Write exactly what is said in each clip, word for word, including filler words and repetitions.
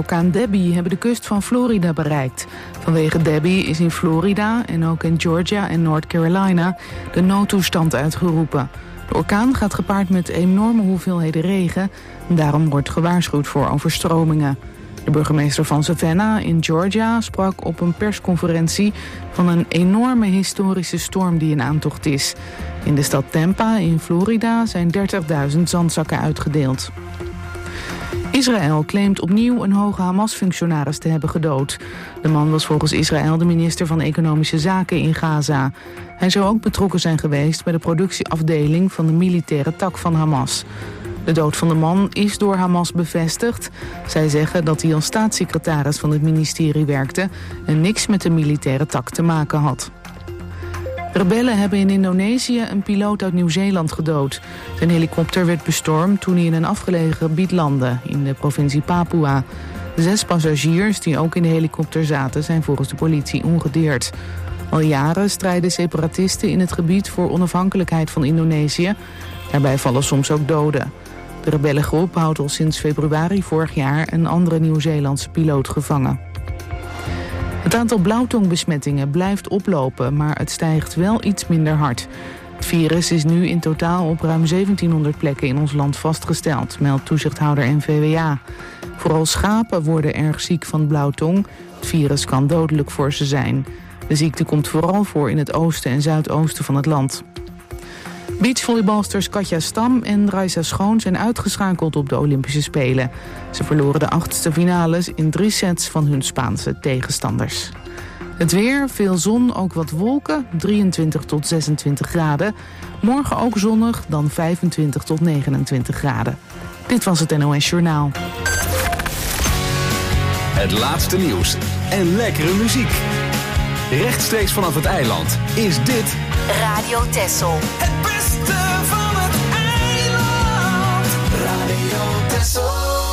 orkaan Debby hebben de kust van Florida bereikt. Vanwege Debby is in Florida en ook in Georgia en North Carolina de noodtoestand uitgeroepen. De orkaan gaat gepaard met enorme hoeveelheden regen en daarom wordt gewaarschuwd voor overstromingen. De burgemeester van Savannah in Georgia sprak op een persconferentie van een enorme historische storm die in aantocht is. In de stad Tampa in Florida zijn dertigduizend zandzakken uitgedeeld. Israël claimt opnieuw een hoge Hamas-functionaris te hebben gedood. De man was volgens Israël de minister van Economische Zaken in Gaza. Hij zou ook betrokken zijn geweest bij de productieafdeling van de militaire tak van Hamas. De dood van de man is door Hamas bevestigd. Zij zeggen dat hij als staatssecretaris van het ministerie werkte en niks met de militaire tak te maken had. Rebellen hebben in Indonesië een piloot uit Nieuw-Zeeland gedood. Zijn helikopter werd bestormd toen hij in een afgelegen gebied landde, in de provincie Papua. Zes passagiers die ook in de helikopter zaten zijn volgens de politie ongedeerd. Al jaren strijden separatisten in het gebied voor onafhankelijkheid van Indonesië. Daarbij vallen soms ook doden. De rebellengroep houdt al sinds februari vorig jaar een andere Nieuw-Zeelandse piloot gevangen. Het aantal blauwtongbesmettingen blijft oplopen, maar het stijgt wel iets minder hard. Het virus is nu in totaal op ruim zeventienhonderd plekken in ons land vastgesteld, meldt toezichthouder N V W A. Vooral schapen worden erg ziek van blauwtong. Het virus kan dodelijk voor ze zijn. De ziekte komt vooral voor in het oosten en zuidoosten van het land. Beachvolleybalsters Katja Stam en Raisa Schoon zijn uitgeschakeld op de Olympische Spelen. Ze verloren de achtste finales in drie sets van hun Spaanse tegenstanders. Het weer, veel zon, ook wat wolken, drieëntwintig tot zesentwintig graden. Morgen ook zonnig, dan vijfentwintig tot negenentwintig graden. Dit was het N O S Journaal. Het laatste nieuws en lekkere muziek. Rechtstreeks vanaf het eiland is dit Radio Texel. Het beste van het eiland. Radio Texel.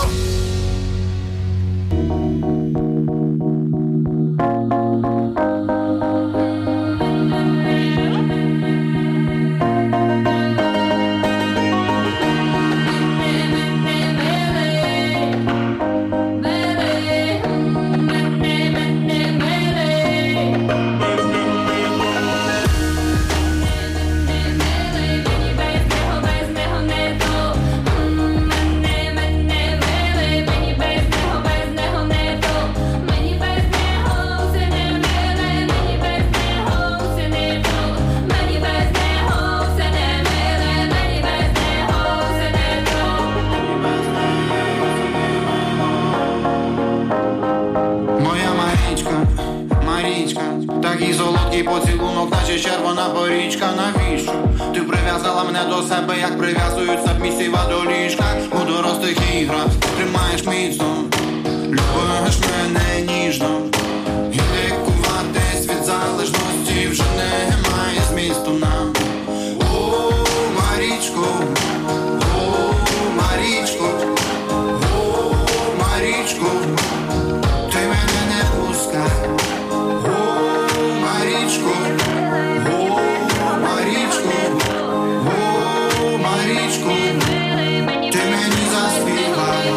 Такий солодкий поцілунок, наче червона порічка. Навіщо? Ти прив'язала мене до себе, як прив'язують сабмісіва до ліжка. У дорослих іграх тримаєш міцно, любиш мене ніжно. І лікуватись від залежності вже немає змісту нам. О, Марічко, о, Марічко, о, Марічко, ти мене не пускай. Марічко, о, Марічко, о, Марічко, ти мені заспівай.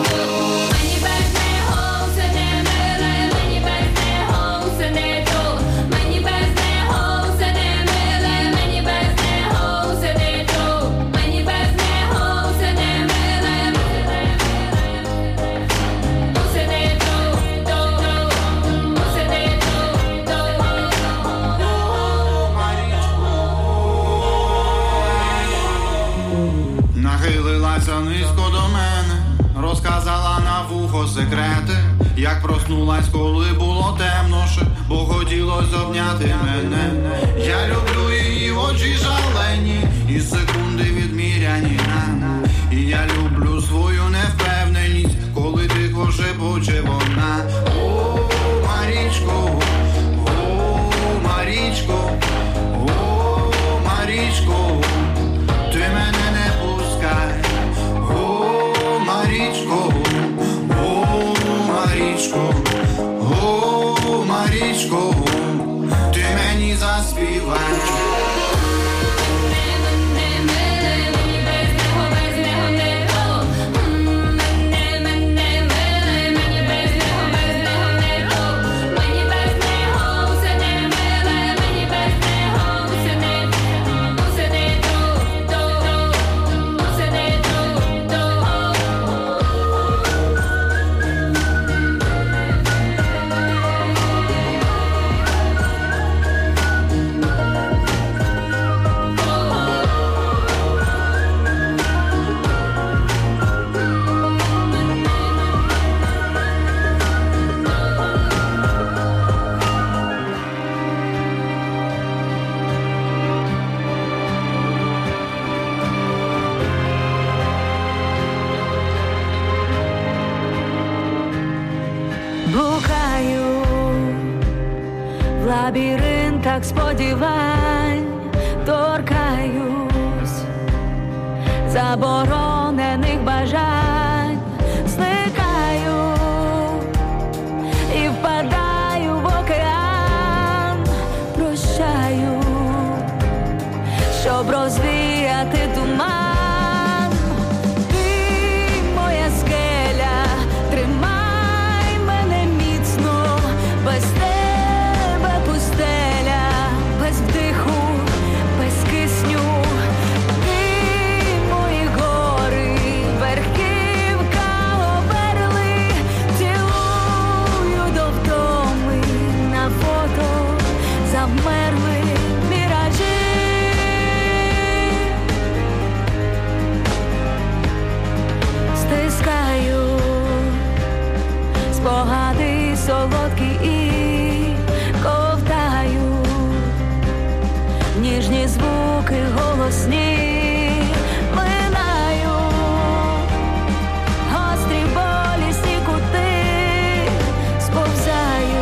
Нахилилася низько до мене, розказала на вухо секрети, як проснулась, коли було темноше, бо хотілось обняти мене. Я люблю її очі шалені, і секунди відміряні нам. І я люблю свою невпевненість, коли тихо шепоче вона. О, Марічко, о, Марічко, о, Марічко, ти мене не пускай. О, Марічко, о, Марічко, о, Марічко, ти мені заспівай. блукаю в лабіринтах сподівань, торкаюсь заборонених бажань, зникаю і впадаю в океан, прощаю, щоб розвіяти туман. Ти моя скеля, тримай мене міцно, без тебе пустеля, без вдиху, без кисню. Ти мої гори, верхівка оберли, цілую до втоми, на фото завмерли міражі. Стискаю спогади солодкі і ковтаю ніжні звуки голосні, минаю гострі болісні кути, сповзаю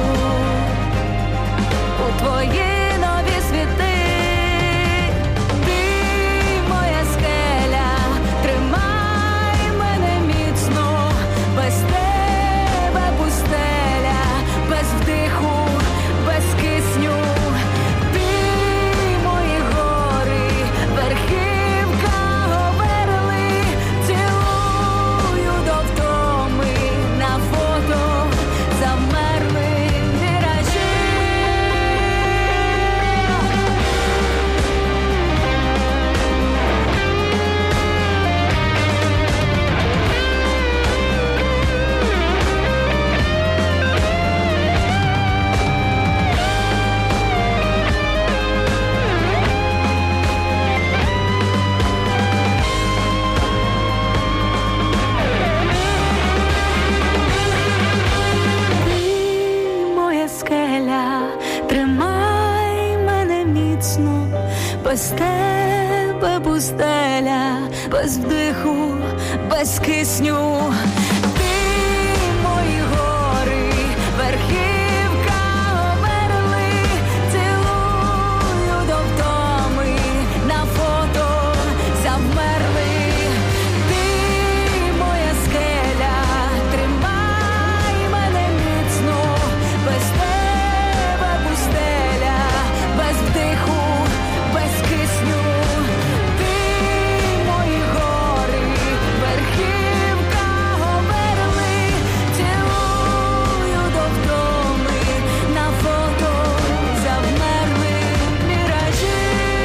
у твої нові світи. Ти моя скеля, тримай мене міцно, без тебе пустеля, без вдиху, без кисню. Ти мої гори, верхівка оберли, цілую до втоми, на фото завмерли міражі. Ти моя скеля, тримай мене міцно, без тебе пустеля, без вдиху, без кисню. Ти мої гори, верхівка оберли, цілую до втоми, на фото завмерли. Ти моя скеля, тримай мене міцно, без тебе пустеля, без вдиху, без кисню. Ти мої гори, верхівка оберли, цілую до втоми, на фото завмерли міражі.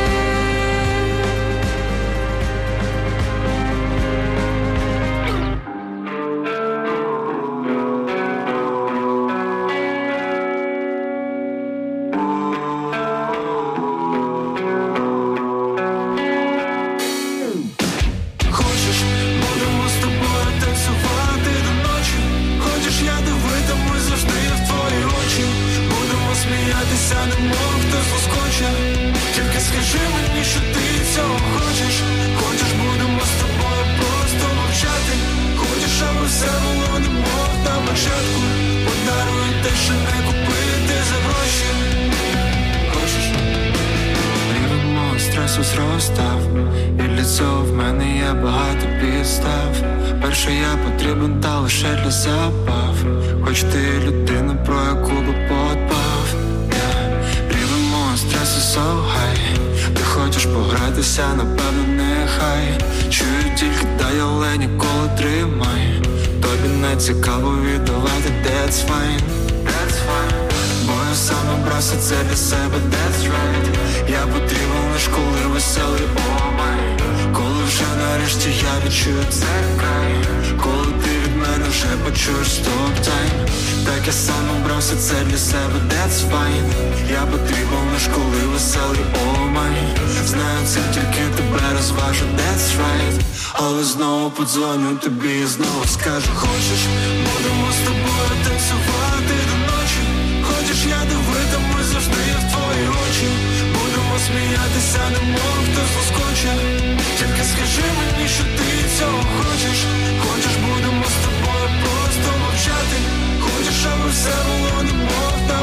Хочеш, будемо з тобою танцювати до ночі. Хочеш, я дивитимусь завжди в твої очі. Будемо сміятися, немов хтось лоскоче. Тільки скажи мені, що ти цього хочеш. Хочеш, будемо з тобою просто мовчати. Хочеш, аби все було немов на початку. Подарую те, що не купити за гроші. Хочеш? Рівень мого стресу зростав, і для цього в мене є багато підстав. Перше я потрібен, та лише для забав. Хоч ти людина, про яку би подбав. Yeah. Рівень мого стресу so high. Ти хочеш погратися, напевно, нехай. Чую тільки дай, але ніколи тримай. Тобі не цікаво віддавати, that's fine, that's fine. Бо я сам обрався це для себе, that's right. Я потрібен лиш коли веселий, oh my. Коли вже нарешті я відчую це край. Коли ти від мене вже почуєш stop time. Так я сам обрався це для себе, that's fine. Я потрібен лиш коли веселий, oh my. Знаю, це тільки тебе розважу, that's right. Але знову подзвоню тобі і знову скажу. Хочеш, будемо з тобою танцювати до ночі. Хочеш, я дивитимусь завжди в твої очі. Будемо сміятися, немов хтось лоскоче. Тільки скажи мені, що ти цього хочеш. Хочеш, будемо з тобою просто мовчати. Хочеш, аби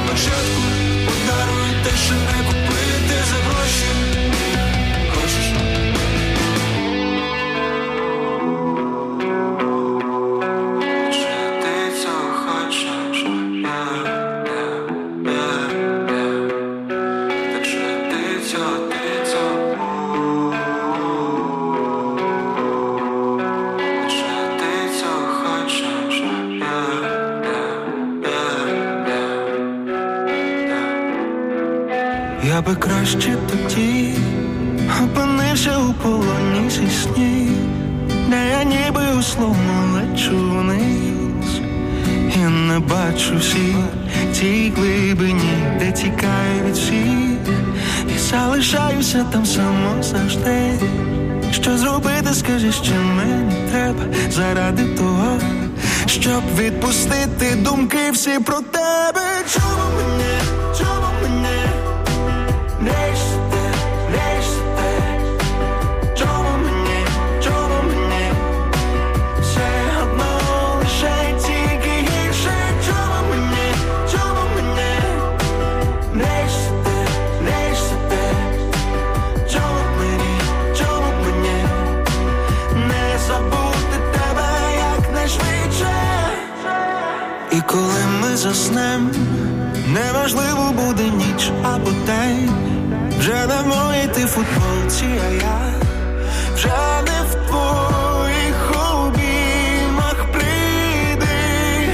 початку подарую те, що не купити за гроші. Хочеш? Чи ти цього хочеш? Yeah, yeah, yeah, yeah. Так що ти цього, ти цього. Чи ти цього хочеш? Yeah, yeah, yeah, yeah. Я би краще тоді опинився у полоні зі снів, де я ніби условно лечу вниз і не бачу всіх тій глибині, де тікаю від всіх і залишаюся там само завжди. Що зробити, скажи, що мені треба заради того, щоб відпустити думки всі про тебе. Чому мене, чому мене нищити, нищити? Чому мені, чому мені все одно лише тільки гірше? Чому мені, чому мені нищити, нищити? Чому мені, чому мені не забути тебе якнайшвидше? І коли ми заснем, неважливо буде ніч або день, вже не в моїй ти футболці, а я вже не в твоїх обіймах. Прийди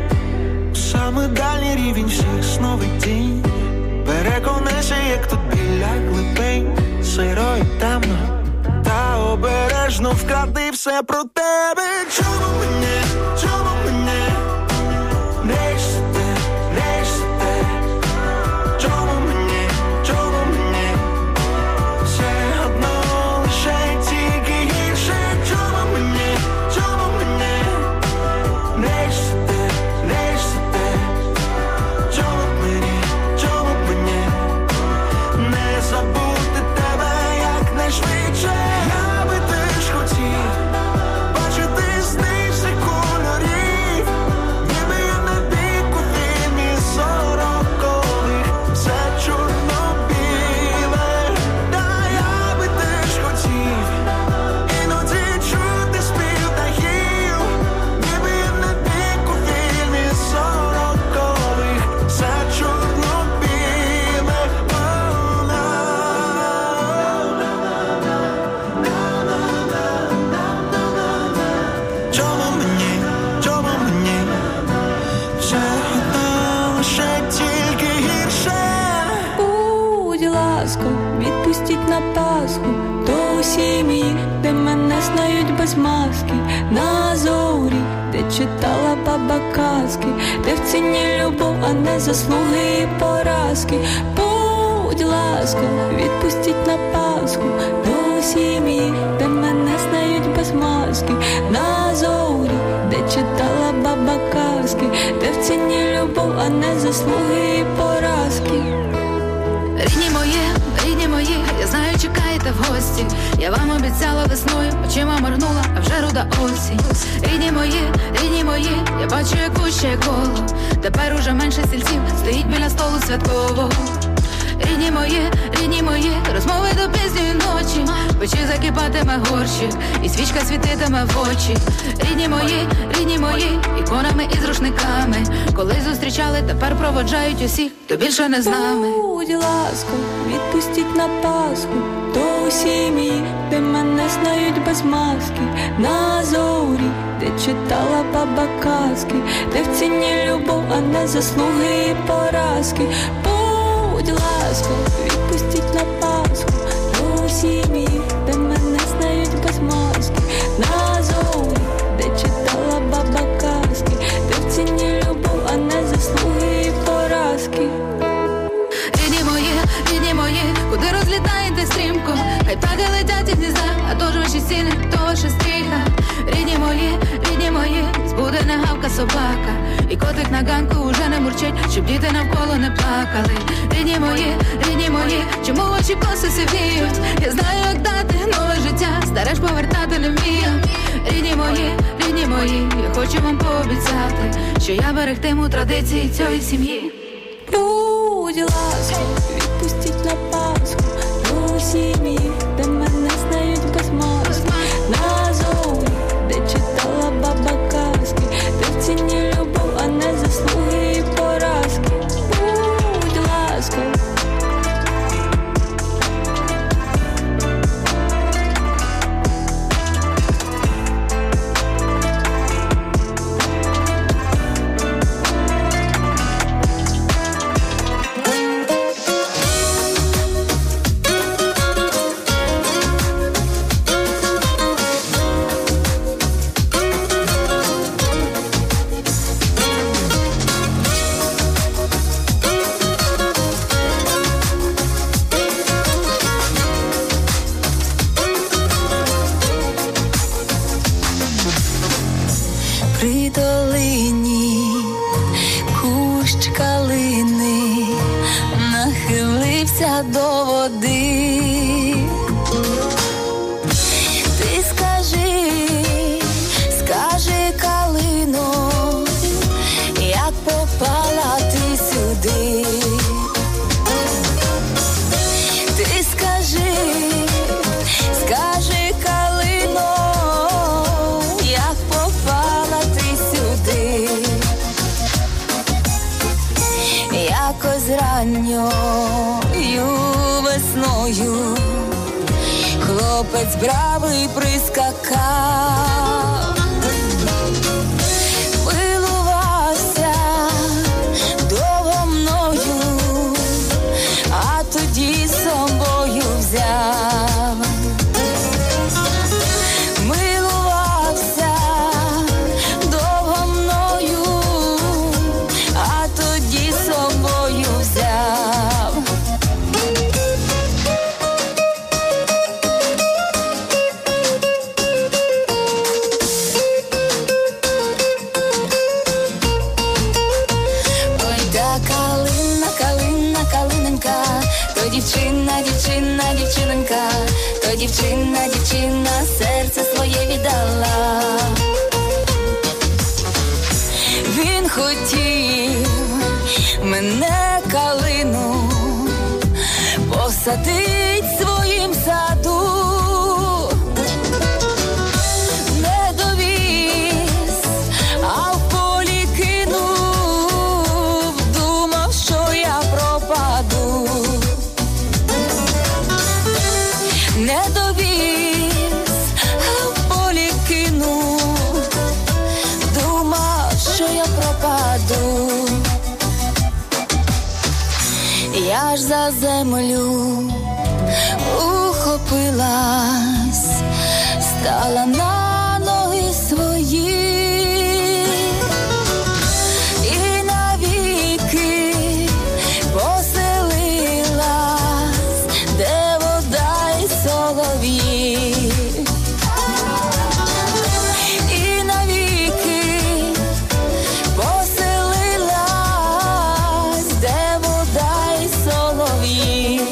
саме дальній рівень всіх сновидінь, переконайся, як тут біля глибинь сиро і темно, та обережно вкради все про тебе. Чому мене, чому мене нищити, нищити? Чому мені, чому мені все одно лише тільки гірше? Чому мені, чому мені нищити, нищити? Чому мені, чому мені не забути тебе якнайшвидше? Я би теж хотів бачити сни всіх кольорів, ніби я на віку фільмі сорокових, все чорно-біле. Та я би теж хотів іноді чути спів птахів, ніби я на віку фільмі сорокових, все чорно-біле. Чому мені, чому мені все одно лише тільки гірше? Будь ласка, відпустіть на Пасху до сім'ї, де мене знають без маски, на зорі, де читала баба казки, де в ціні любов, а не заслуги і поразки. Будь ласка, відпустіть на Пасху до сім'ї, де мене знають без маски, на зорі, де читала баба казки, де в ціні любов, а не заслуги і поразки. Рідні мої, рідні мої, я знаю, чекаєте в гості. Я вам обіцяла весною, очима моргнула, а вже руда осінь. Рідні мої, рідні мої, я бачу, як вуще коло. Тепер уже менше стільців стоїть біля столу святкового. Рідні мої, рідні мої, розмови до пізньої ночі. Печі закипатиме горщик, і свічка світитиме в очі. Рідні мої, рідні мої, іконами із рушниками. Коли зустрічали, тепер проводжають усіх, хто більше не з нами. Будь ласка, відпустіть на Пасху до сім'ї, де мене знають без маски, на зорі, де читала баба казки, де в ціні любов, а не заслуги і поразки. Будь ласка, відпустіть на Пасху до сім'ї, де мене знають без маски, на зорі, де читала баба казки, де в ціні любов, а не заслуги і поразки. Рідні мої, рідні мої, куди розлітаєте стрімко? Хай птахи летять із гнізда, а то ж ваші стіни, то ваша стріха. Рідні мої, рідні мої, збуде не гавка собака, і котик на ганку уже не мурчить, щоб діти навколо не плакали. Рідні мої, рідні мої, чому очі коси сивіють? Я знаю, як дати нове життя, старе ж повертати не вмію. Рідні мої, рідні мої, я хочу вам пообіцяти, що я берегтиму традиції цієї сім'ї. Будь ласка, відпустіть на Пасху до сім'ї, де мене знають без маски. На зорі, де читала баба казки, де в ціні любов, а не заслуги і поразки. Будь ласка. При долині кущ калини нахилився до води. Ти скажи, скажи, калино, як попала ти сюди. Ти скажи, скажи, калино, як попала ти сюди. Якось ранньою весною хлопець бравий прискакав, милувався довго мною, а тоді з собою взяв. Милувався довго мною, а тоді з собою взяв. Ой, та калина, калина, калиненька, то дівчина, дівчина, дівчиненька, то дівчина, дівчина, серце своє віддала. Він хотів мене, калину, посадить в своїм саду. Не довіз, а в полі кинув, думав, що я пропаду. Не довіз, а в полі кинув, думав, що я пропаду. Я ж за землю ухопилась, стала на ноги свої і навіки поселилась, де вода й солов'ї. І навіки поселилась, де вода й солов'ї.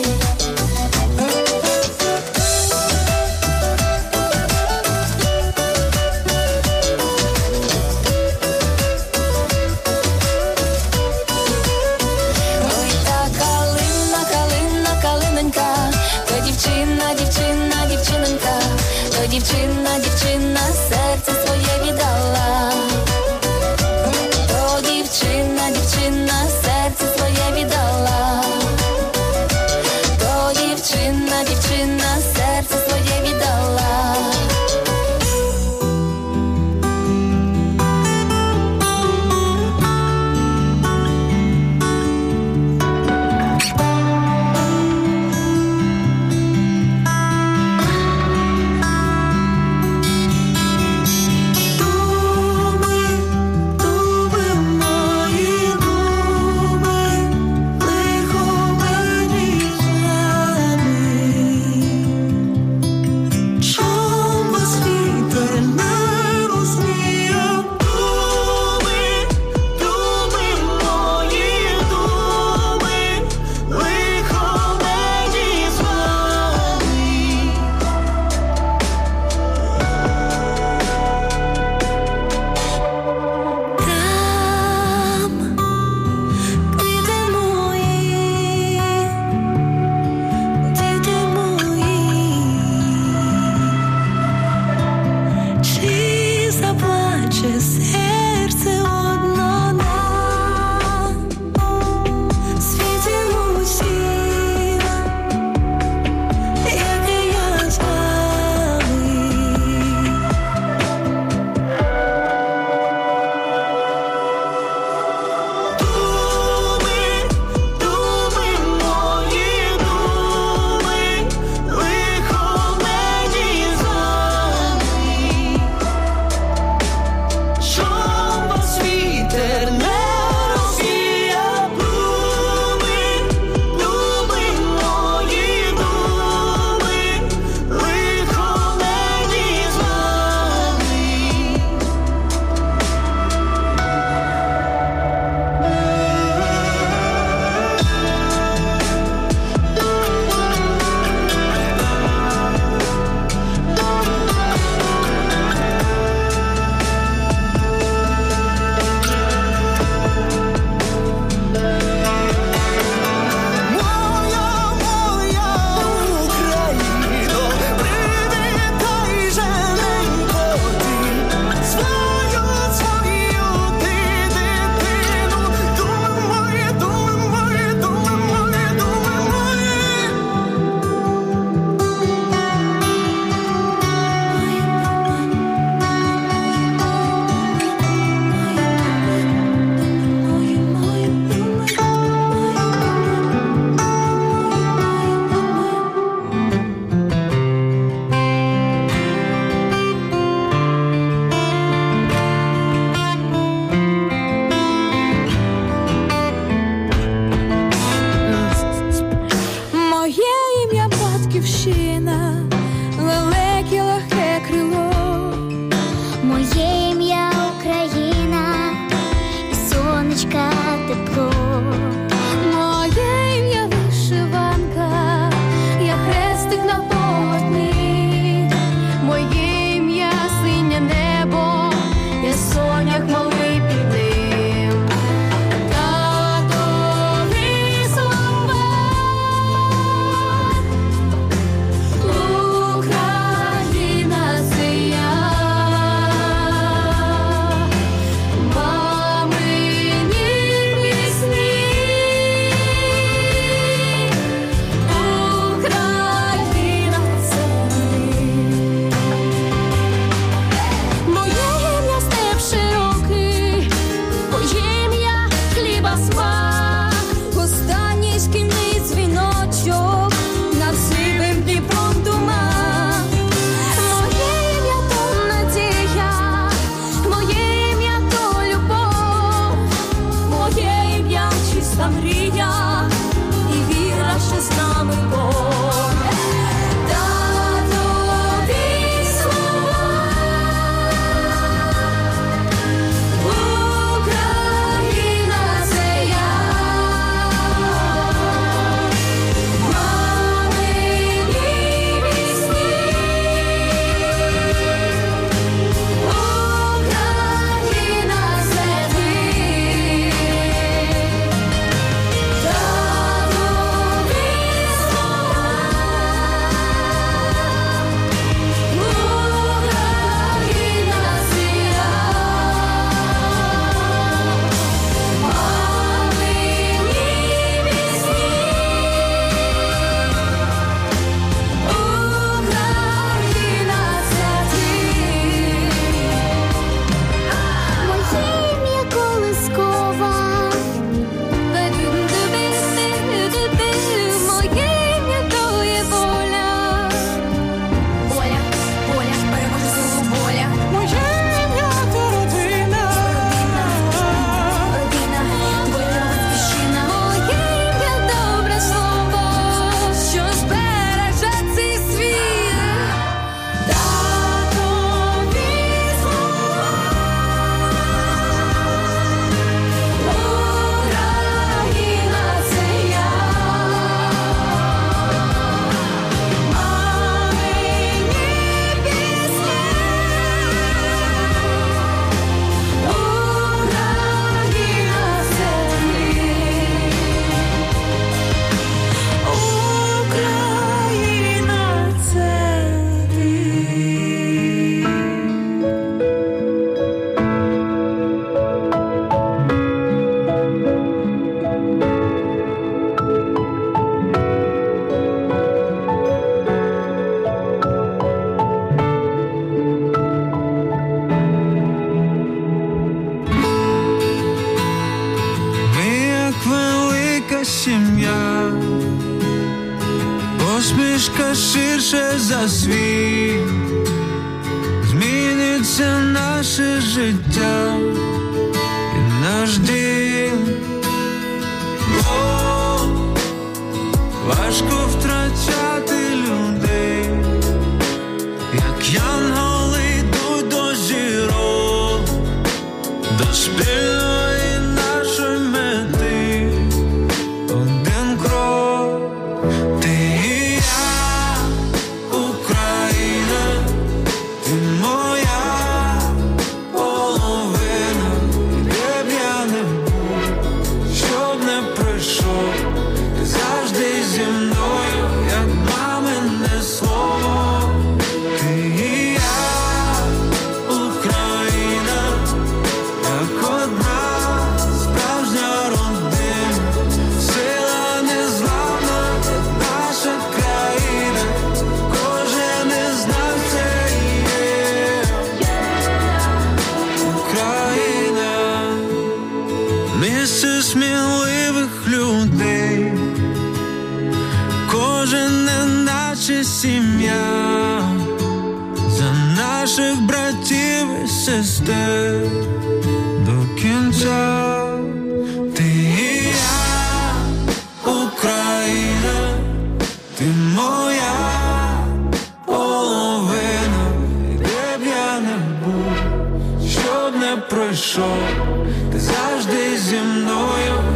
тепло. Моє ім'я вишиванка, я хрестик на полотні. Моє ім'я синє небо, я сонях малий під ним. Татові слова, Україна це я. Сім'я, посмішка ширше за світ, зміниться наше життя і наш дім. О, важко втрачати людей, як янголи йдуть до зірок, до спільної нашої мети. Один крок, ти і я, Україна, ти моя половина. Де б я не був, щоб не прийшов, ти завжди зі мною, як мамине слово. Ти і я, Україна, як одна справжня родина. Сила незламна, наша країна, кожен із нас це є Україна. Місце сміливих людей, кожен неначе сім'я, за наших братів і сестер до кінця. Ти і я, Україна, ти моя половина. І де б я не був, щоб не пройшов, ти завжди зі мною,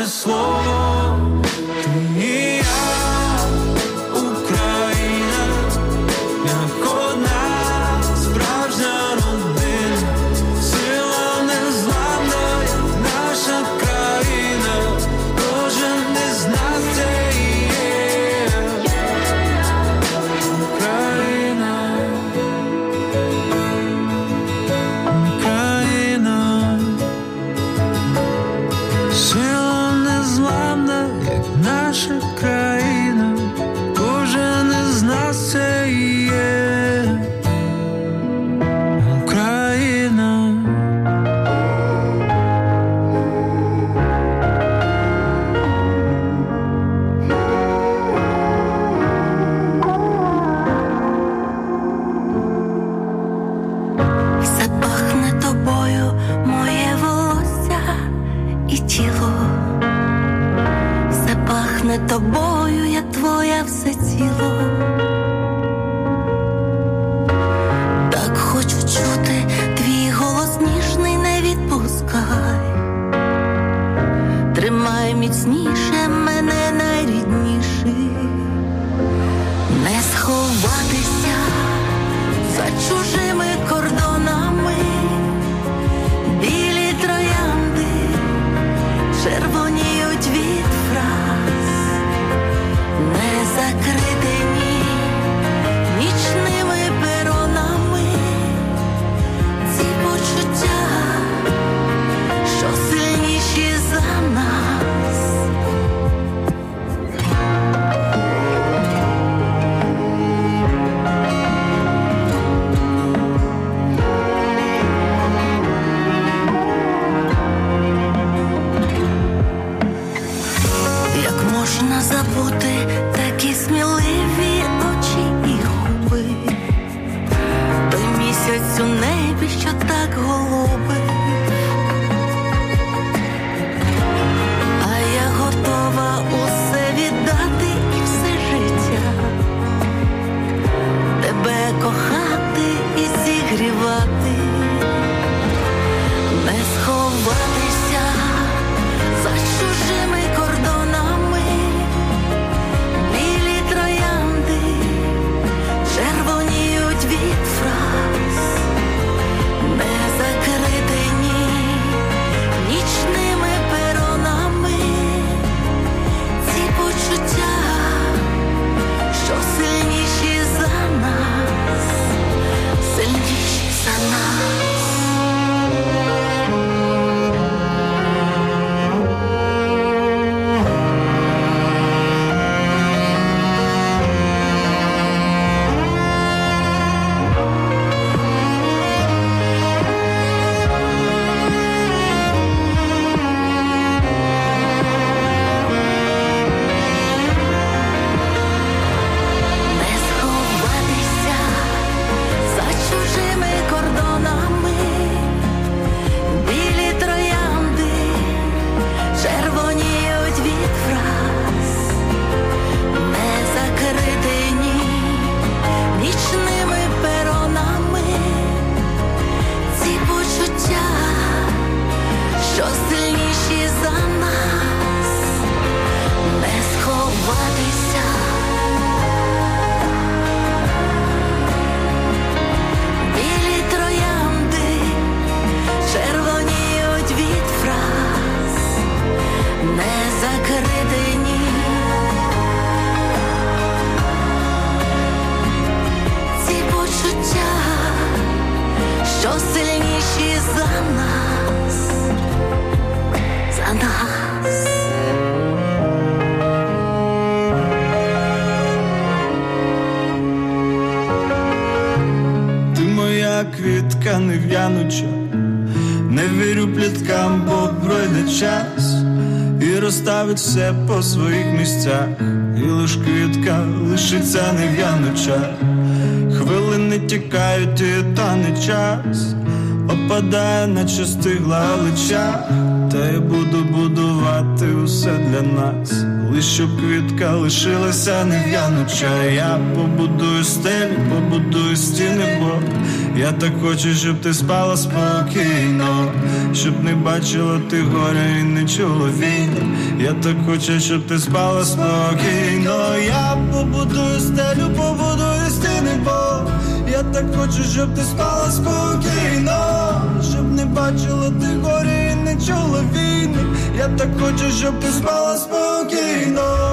слово. Ти і я, Україна, як одна справжня родина, сила незламна, як наша країна, кожен із нас це і є Україна, Україна, сила незламна, як наша країна, кожен із нас це і є Україна. Все пахне тобою, моє волосся і тіло. Все пахне тобою, я твоя все ціло. Так хочу чути твій голос ніжний, не відпускай. Тримай міцніше мене, найрідніший. Не сховатися за чужими кордонами. Білі троянди червоніють від фраз, не закритені нічними перонами. Ці почуття, що сильніші за нас. Як можна забути такі сміливі очі і губи, той місяць у небі, що так голубий. А я готова усе віддати і все життя, тебе кохати і зігрівати. Не сховатися за чужими кордонами. Білі троянди червоніють від фраз, не закритені нічними перонами. Ці почуття, що сильніші за нас, сильніші за нас. Не сховатися за чужими кордонами. Білі троянди червоніють від фраз, не закритені нічними перонами. Ці почуття, що сильніші за нас, не сховатися. Білі троянди червоніють від фраз, не закритені. Ці почуття, що сильніші за нас, за нас. Ти моя квітка нев'януча, не вірю пліткам, бо пройде час і розставить все по своїх місцях. І лиш квітка лишиться нев'януча. Хвилини тікають і тане час, опадає, наче стигла галича. Та я буду будувати усе для нас, лиш щоб квітка лишилася нев'януча. Я побудую стелі, побудую стіни, бо Я так хочу, щоб ти спала спокійно, щоб не бачила ти горя і не чула війни. Я так хочу, щоб ти спала спокійно. Я побудую стелю, побудую стіни, бо я так хочу, щоб ти спала спокійно, щоб не бачила ти горя і не чула війни. Я так хочу, щоб ти спала спокійно.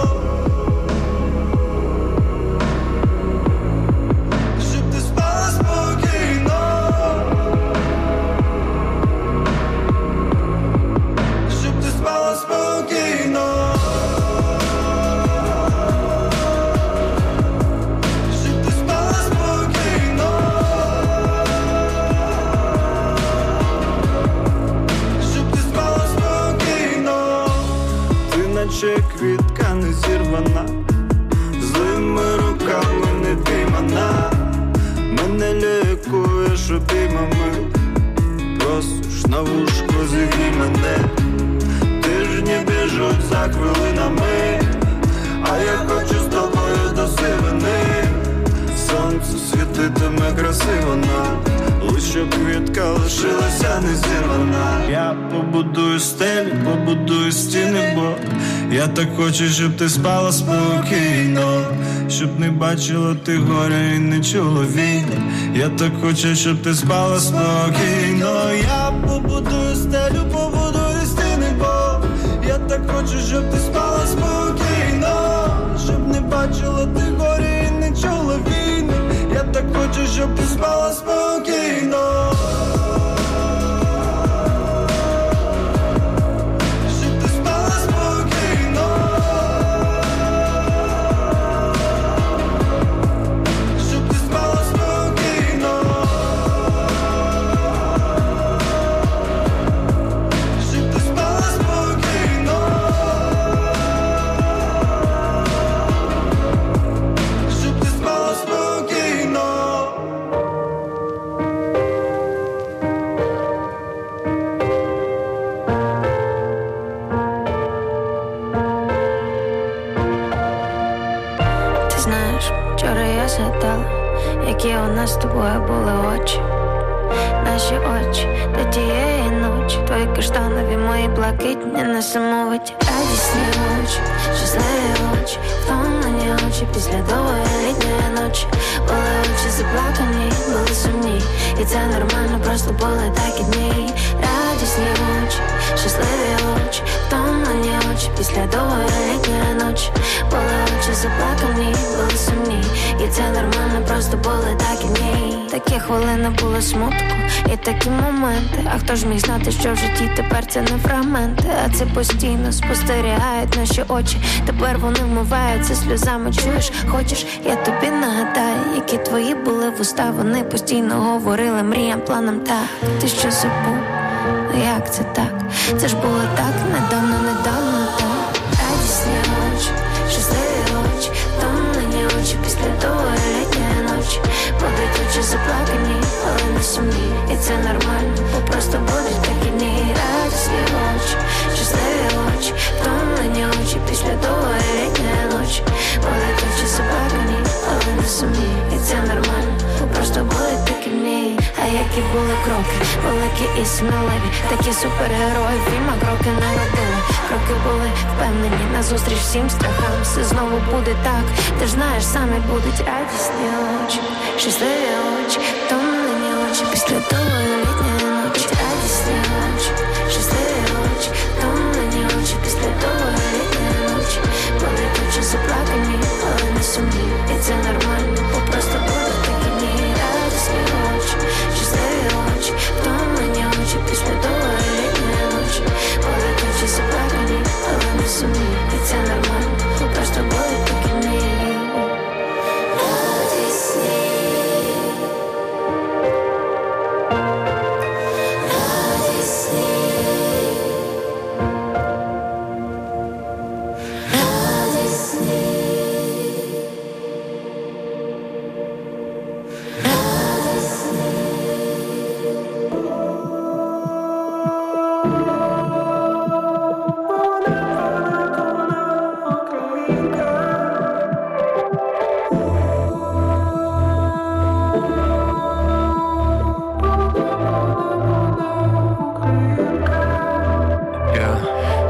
Наче квітка не зірвана, злими руками не піймана. Мене лікуєш обіймами, просиш на вушку зігрій мене. Тижні біжуть за хвилинами, а я хочу з тобою до сивини. Сонце світитиме красиво нам, лише квітка лишилася не зірвана. Я побудую стелі, побудую стіни, бо я так хочу, щоб ти спала спокійно, щоб не бачила ти горя і не чула війни. Я так хочу, щоб ти спала спокійно. Я побудую стелю, побудую стіни, бо я так хочу, щоб ти спала спокійно, щоб не бачила ти горя і не чула війни. Я так хочу, щоб ти спала спокійно. Які у нас з тобою були очі, наші очі до тієї ночі. Твої каштанові, мої блакитні, несамовиті, радісні очі, щасливі очі, втомлені очі після довгої літньої ночі. Були очі заплакані, були сумні, і це нормально, просто були такі дні. Радісні очі, щасливі очі, втомлені очі після довгої літньої ночі. Були очі заплакані, були сумні, і це нормально, просто були такі дні. Такі хвилини було смутку, і такі моменти. А хто ж міг знати, що в житті тепер це не фрагменти, а це постійно спостерігають наші очі. Тепер вони вмиваються сльозами, чуєш, хочеш, я тобі нагадаю, які твої були вуста. Вони постійно говорили мріям, планам так. Ти що забув? Ну як це так? Це ж було так недавно, недавно так. Радісні очі, щасливі очі, втомлені очі після довгої літньої ночі. Будуть очі заплакані, але не сумні, і це нормально, бо просто будуть такі дні. Радісні очі, щасливі очі, втомлені очі після довгої літньої ночі. Будуть очі заплакані, але не сумні, і це нормально, бо просто будуть такі дні. А які були кроки, великі і сміливі, такі супергерої в фільмах кроки не робили. Кроки були впевнені, назустріч всім страхам. Все знову буде так, ти ж знаєш, самі будуть радісні очі, щасливі очі, втомлені очі після довгої літньої ночі. Радісні очі, щасливі очі, втомлені очі після довгої літньої ночі. Будуть очі заплакані, але не сумні, і це нормально, бо просто будуть такі дні. Радісні очі, щасливі очі, втомлені очі після довгої літньої ночі. Будуть очі заплакані, але не сумні, і це нормально, бо просто будуть такі дні. Радісні.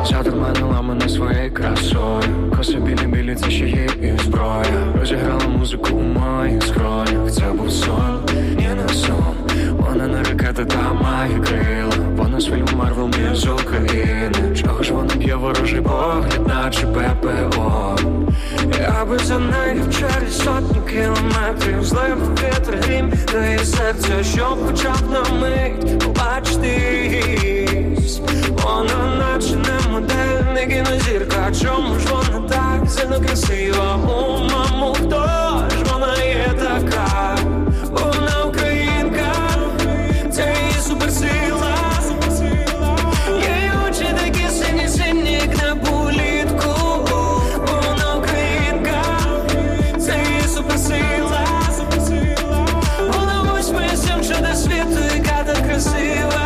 Затурманила мене своєю красою. Коси білі-білі, це ще є і зброя. Розіграла музику у моїх скронях. Це був сон, ні не сон. Вона не ракета, та має крила. Вона з фільму Марвел, мій з України. Чого ж вона б'є ворожий погляд, наче ППО? Я би за нею через сотні кілометрів. Злив вітер, грім, та її серця, щоб почав на мить побачитись. Вона наче не модель, не кінозірка. Чому ж вона так сильно красива? У маму, хто ж вона є така? Вона українка, це її суперсила. Її очі такі сині-сині, як на політку. Вона українка, це її суперсила. Вона ось ми всім, що до світу, яка так красива.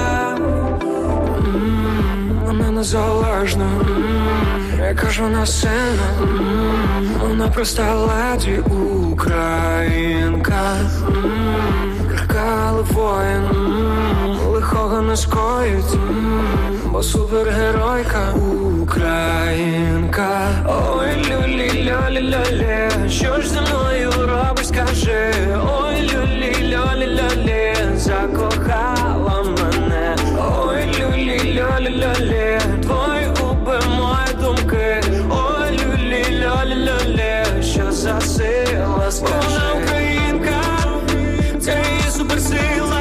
Вона незалежна, яка ж вона сильна. Вона проста леді українка. Крихка, але воїн, лихого не скоїть, бо супергеройка українка. Ой, люлі-льолі-льолі, що ж зі мною робиш, скажи. Ой, люлі-льолі-льолі, закохала мене. Ой, люлі-льолі-льолі, твої губи, мої думки. Ой, люлі-льолі-льолі, що за сила, скажи. Вона українка, це її суперсила.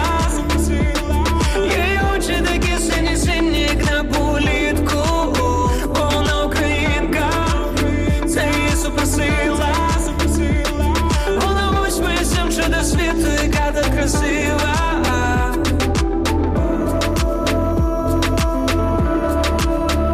Її очі такі сині-сині, як на політку. Вона українка, це її суперсила. Вона ось ми всім, що до світу, яка так красива.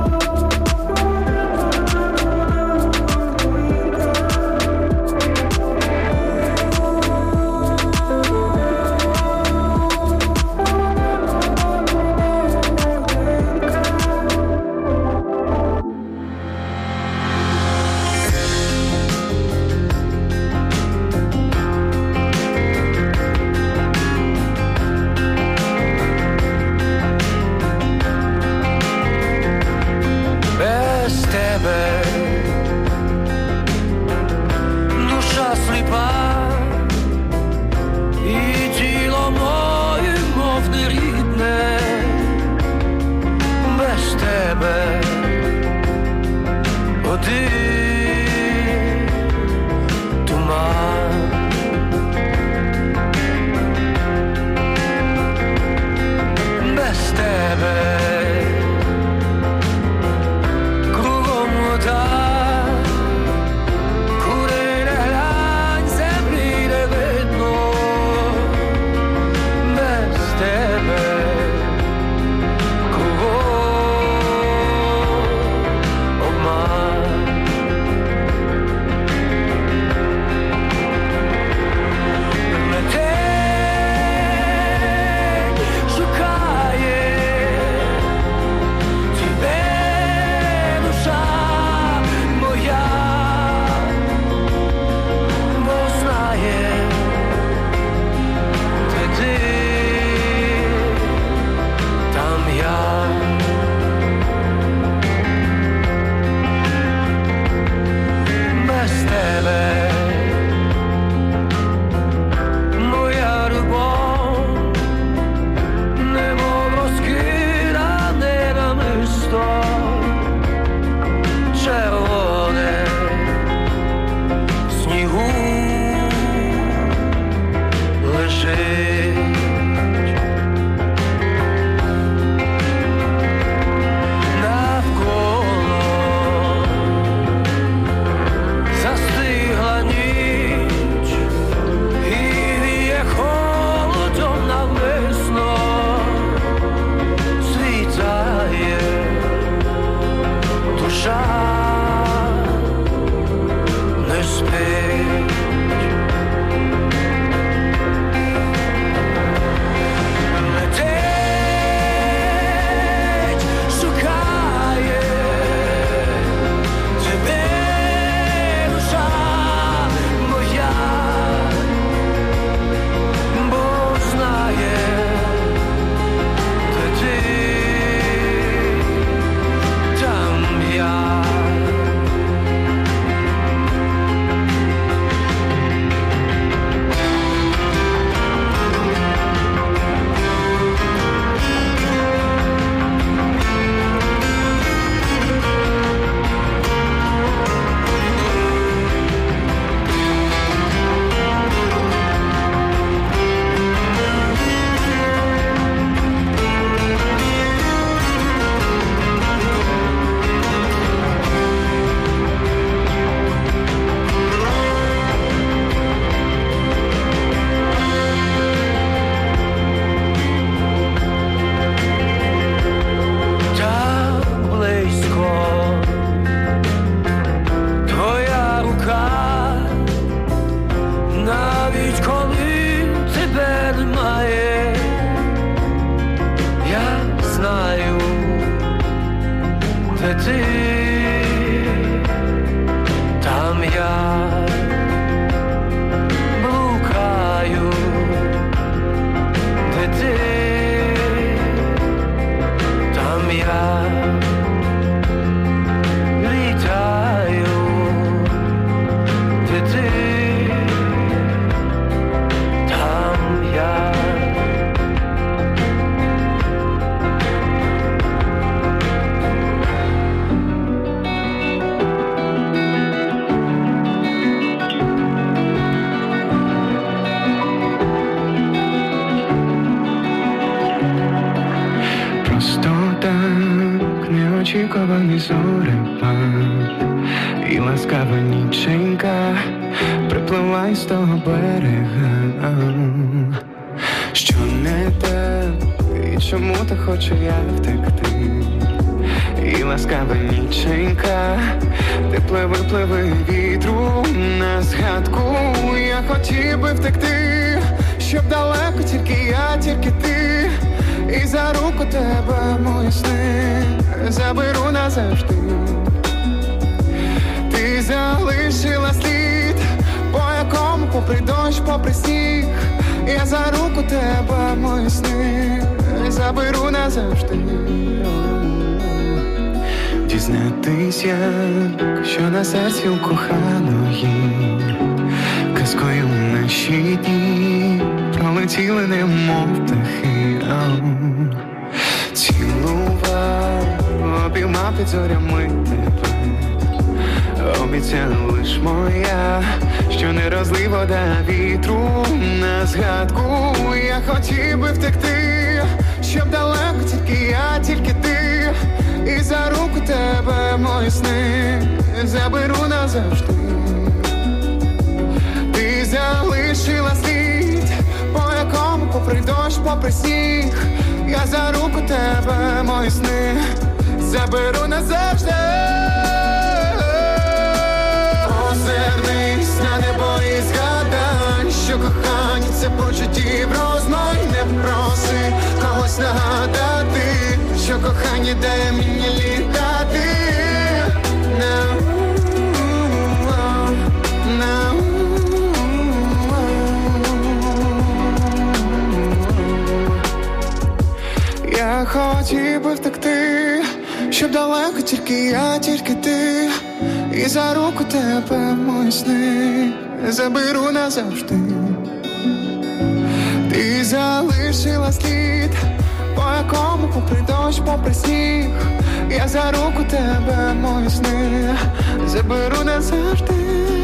де ти, там я блукаю, де ти, там я літаю, де ти, там я. Неочікуваний зорепад і ласкава ніченька припливай з того берега. Що не так, і чому так хочу я втекти? І ласкава ніченька, ти пливи, пливи вітру на згадку. Я хотів би втекти, щоб далеко тільки я, тільки ти. І за руку тебе мої сни заберу назавжди. Ти залишила слід, по якому попри дощ, попри сніг. Я за руку тебе мої сни заберу назавжди. Дізнатись як, що на серці у коханої казкою наші дні пролетіли немов птахи. Цілував, обіймав під зорями тебе, обіцяла лиш моя, що не розлий вода вітру на згадку. Я хотів би втекти, щоб далеко тільки я, тільки ти. І за руку тебе мої сни заберу назавжди. Ти залишила слід, по якому попри дощ, попри сніг. Я за руку тебе мої сни заберу назавжди. Озирнись на небо і згадай, що кохання це почуттів розмай. Не проси когось нагадати, що кохання дає мені літати. No, no. Я хотів би втекти, щоб далеко тільки я, тільки ти. І за руку тебе мої сни заберу назавжди. Ти залишила слід, по якому попри дощ, попри сніг. Я за руку тебе мої сни заберу назавжди.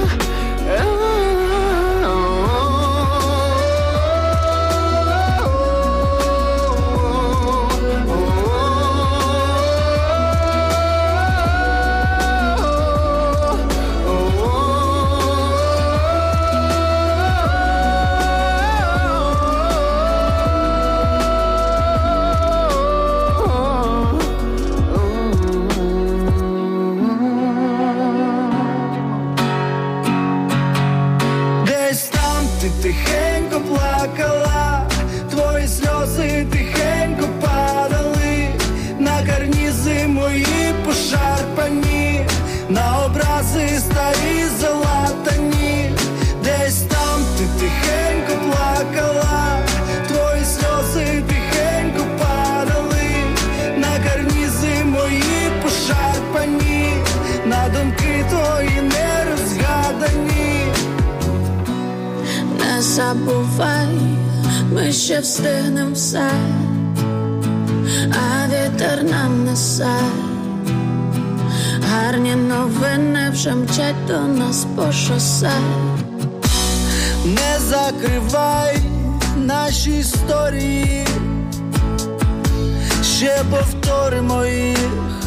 Тихенько плакала, твої сльози тихенько падали на карнізи мої пошарпані, на образи старі залатані. Десь там ти тихенько плакала, твої сльози тихенько падали на карнізи мої пошарпані, на думки твої нерозгадані. Не забувай, ми ще встигнем все, а вітер нам несе. Гарні новини вже мчать до нас по шосе. Не закривай наші історії, ще повторимо їх.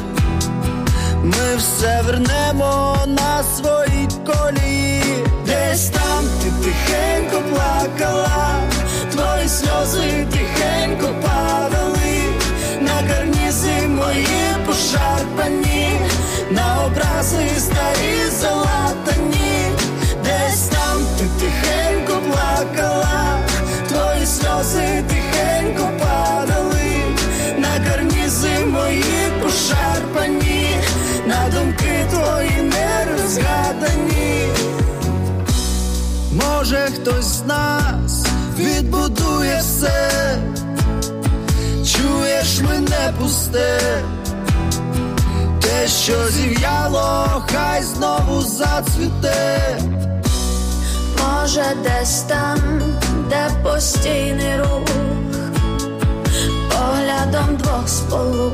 Ми все вернемо на свої колії. Десь там ти тихенько плакала, твої сльози тихенько падали на карнізи мої пошарпані, на образи старі залатані. Десь там ти тихенько плакала, твої сльози тихенько падали на карнізи мої пошарпані, на думки твої нерозгадані. Може хтось з нас відбудує все, чуєш мене пусте, те, що зів'яло, хай знову зацвіте. Може десь там, де постійний рух, поглядом двох сполук,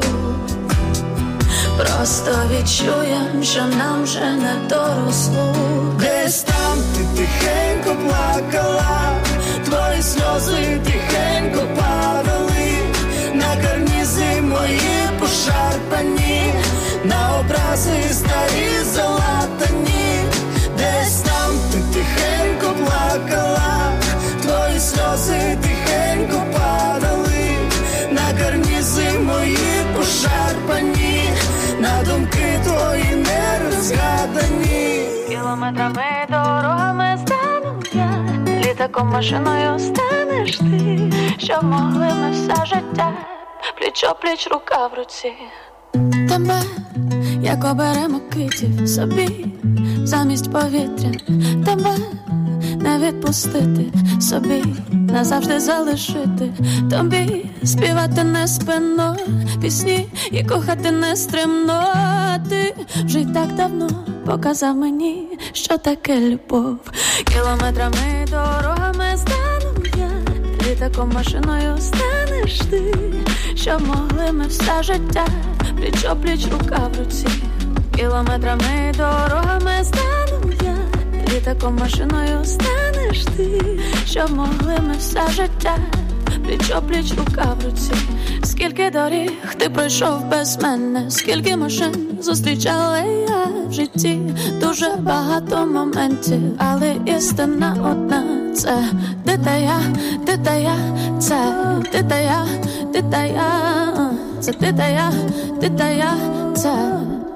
просто відчуєм, що нам вже не до розлук. Десь там ти тихенько плакала, твої сльози тихенько падали на карнізи мої пошарпані, на образи старі залатані. Десь там ти тихенько плакала, твої сльози тихенько падали на карнізи мої пошарпані, на думки твої нерозгадані. Кілометрами дорогами стану я, літаком машиною станеш ти, щоб могли ми все життя пліч-о-пліч, рука в руці. Тебе, як оберемо квітів собі, замість повітря, тебе не відпустити собі, назавжди залишити тобі, співати не спинно пісні і кохати не стримно. Ти вже й так давно показав мені, що таке любов. Кілометрами дорогами стану я, літаком машиною станеш ти, щоб могли ми все життя пліч-о-пліч, рука в руці. Кілометрами дорогами стану я, літаком машиною станеш ти, щоб могли ми все життя пліч-о-пліч, рука в руці. Скільки доріг ти пройшов без мене, скільки машин зустрічала я в житті, дуже багато моментів, але істина одна — це ти та я, ти та я, це ти та я, ти та я, це ти та я, ти та я, це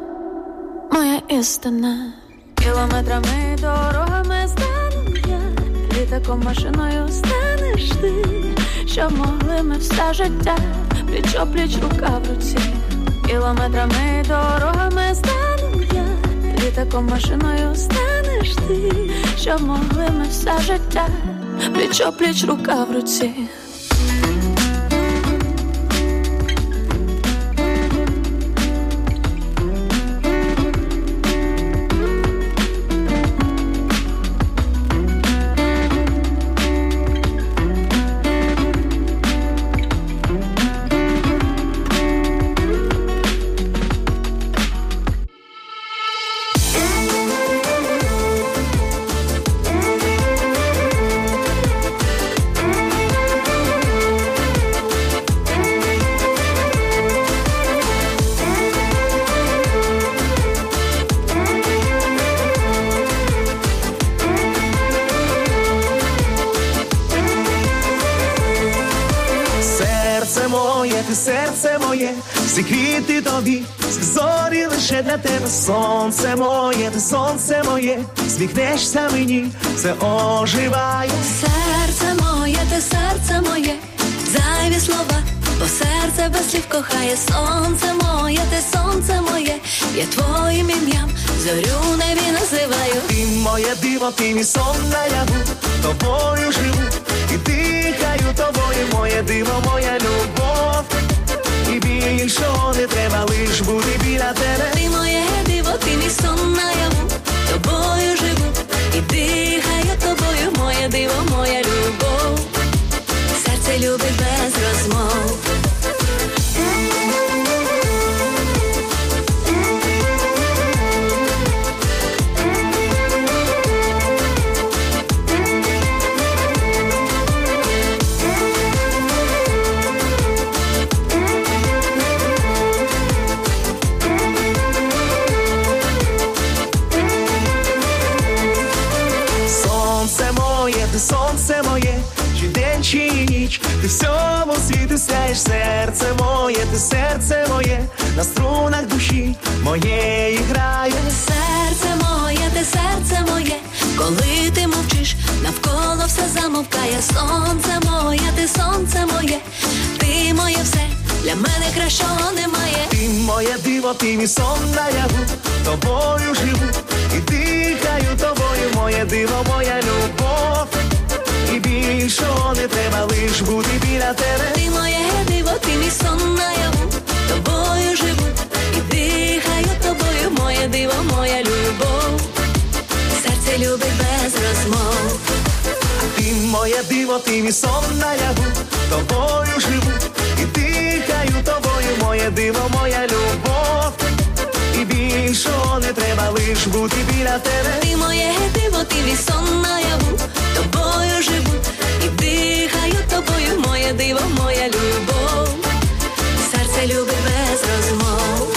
моя істина. Кілометрами дорогами стану я, літаком машиною станеш ти, щоб могли ми все життя пліч-о-пліч, рука в руці. Кілометрами дорогами стану я, літаком машиною станеш ти, щоб могли ми все життя пліч-о-пліч, рука в руці. Серце моє, всі квіти тобі, всі зорі лише для тебе. Сонце моє, ти сонце моє, сміхнешся мені, все оживає. Серце моє, ти серце моє, зайві слова, бо серце без слів кохає. Сонце моє, ти сонце моє, я твоїм ім'ям зорю небі називаю. Ти моє диво, ти мій сон наяву, тобою живу і дихаю тобою. Моє диво, моя любов, і більшого не треба, лиш бути біля тебе. Ти моє диво, ти мій сон наяву, тобою живу і дихаю тобою. Моє диво, моя любов, серце любить без розмов. Сонце моє, чи день, чи ніч, ти всьому світу сяєш. Серце моє, ти серце моє, на струнах душі моєї грає. Серце моє, ти серце моє, коли ти мовчиш, навколо все замовкає. Сонце моє, ти сонце моє, ти моє все, для мене кращого немає. Ти моє диво, ти мій сон наяву, тобою живу і дихаю тобою, моє диво, моя любов. І більшого не треба, лиш бути біля тебе. Ти моє диво, ти мій сон наяву, тобою живу і дихаю тобою, моє диво, моя любов. Серце любить без розмов. Ти моє диво, ти мій сон наяву, тобою живу і дихаю тобою, моє диво, моя любов. І більшого не треба, лиш бути біля тебе. Ти моє диво, ти мій сон наяву, тобою живу і дихаю тобою, моє диво, моя любов. Серце любить без розмов.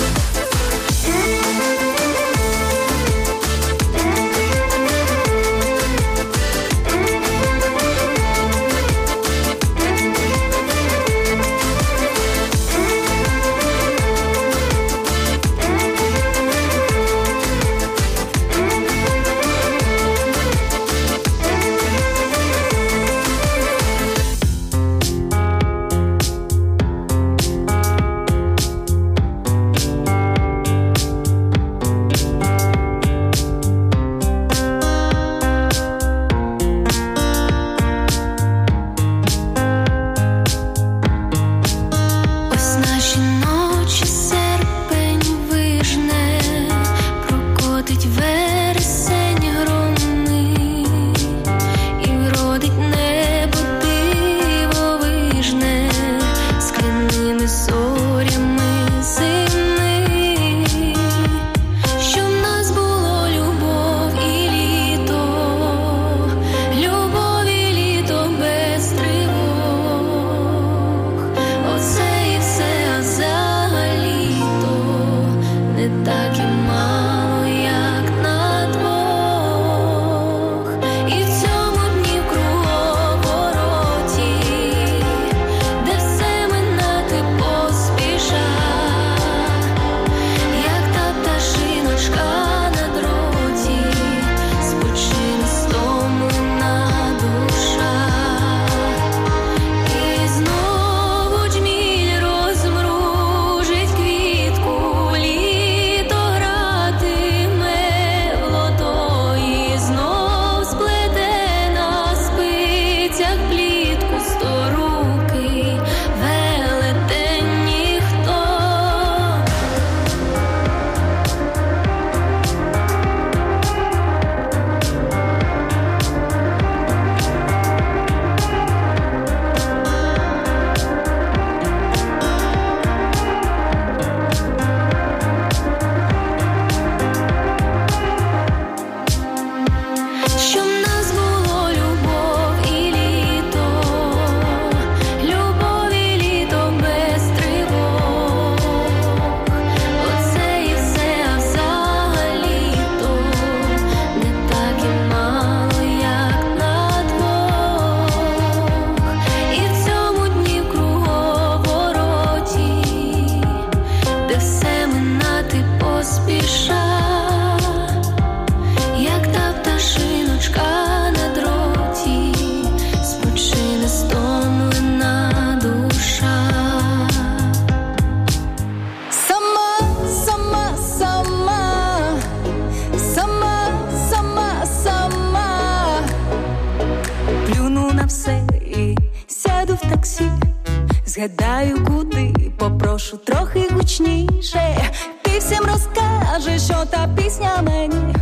Згадаю, куди, попрошу трохи гучніше. Ти всім розкажеш, що та пісня мені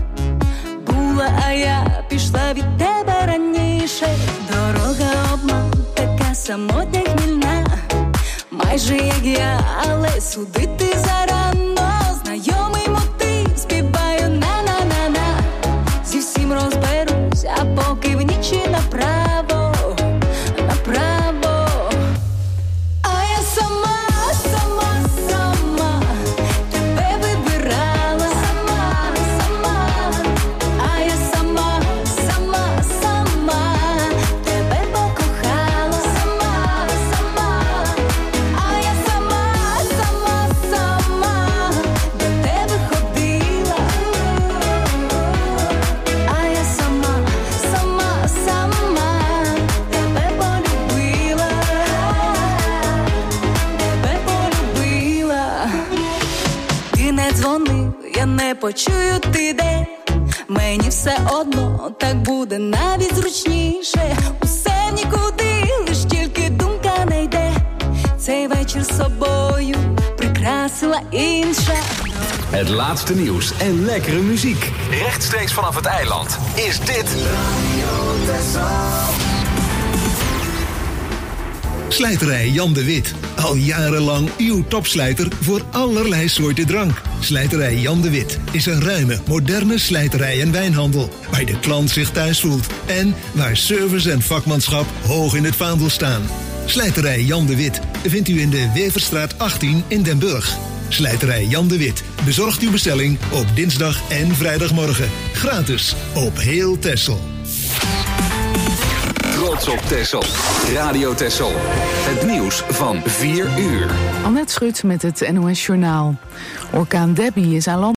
була, а я пішла від тебе раніше. Дорога обман, така самотня хмільна, майже як я, але судити зарано. Знайомий мотив, співаю на-на-на-на. Зі всім розберусь, а поки в нічі направо, направо. Сама я не почую ти де. Мені все одно, так буде навіть зручніше. Усе в нікуди, лиш тільки думка не йде. Цей вечір з собою прикрасила інша. Het laatste nieuws en lekkere muziek. Rechtstreeks vanaf het eiland is dit... Slijterij Jan de Wit. Al jarenlang uw topslijter voor allerlei soorten drank. Slijterij Jan de Wit is een ruime, moderne slijterij en wijnhandel. Waar de klant zich thuis voelt. En waar service en vakmanschap hoog in het vaandel staan. Slijterij Jan de Wit vindt u in de Weverstraat achttien in Den Burg. Slijterij Jan de Wit bezorgt uw bestelling op dinsdag en vrijdagmorgen. Gratis op heel Texel. Trots op Texel. Radio Texel. Het nieuws van vier uur. Annette Schut met het N O S Journaal. Orkaan Debbie is aan land.